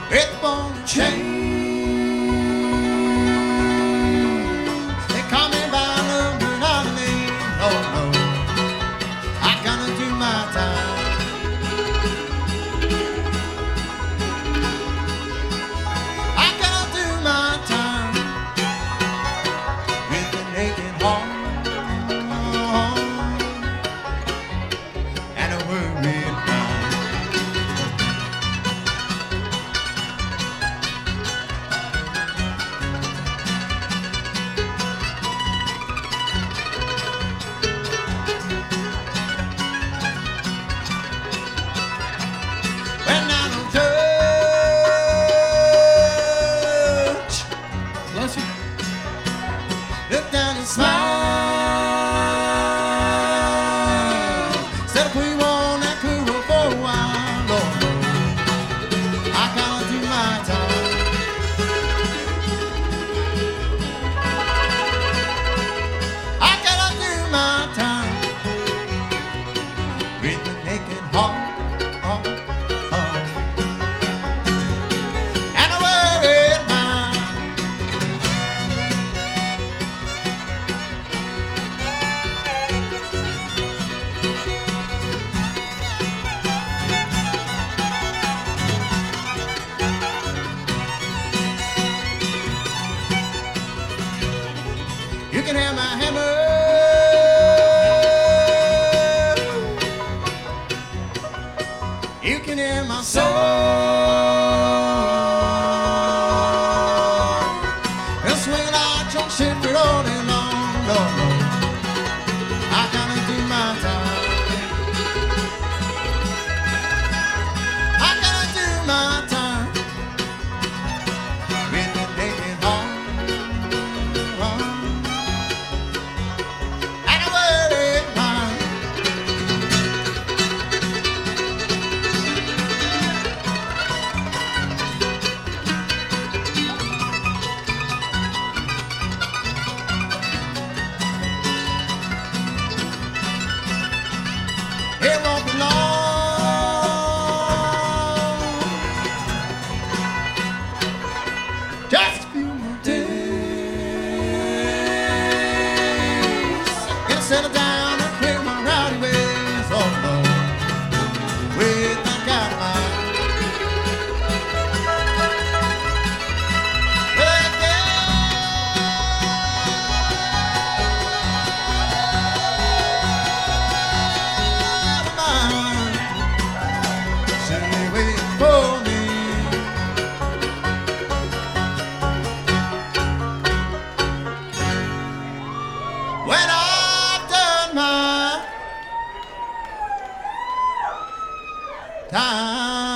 It won't change. They call me by love, but not me. No, no. I gotta do my time. I gotta do my time with the naked heart and a worried mind. When I don't touch, Bless you. look down and smile. Said if we want that cool for a while, Lord, Lord, I gotta do my time. I gotta do my time with the naked heart, heart, heart, and a worried mind. You can have my hammer. You can have my soul. Just swing out your shit for all day long. No, no. I gotta do my time. I gotta do my time with the naked heart. And a worried mind. It won't be long. Just a few more days. Gonna settle down and clear my rowdy ways. Oh no, with my God of mine. When I've done my time.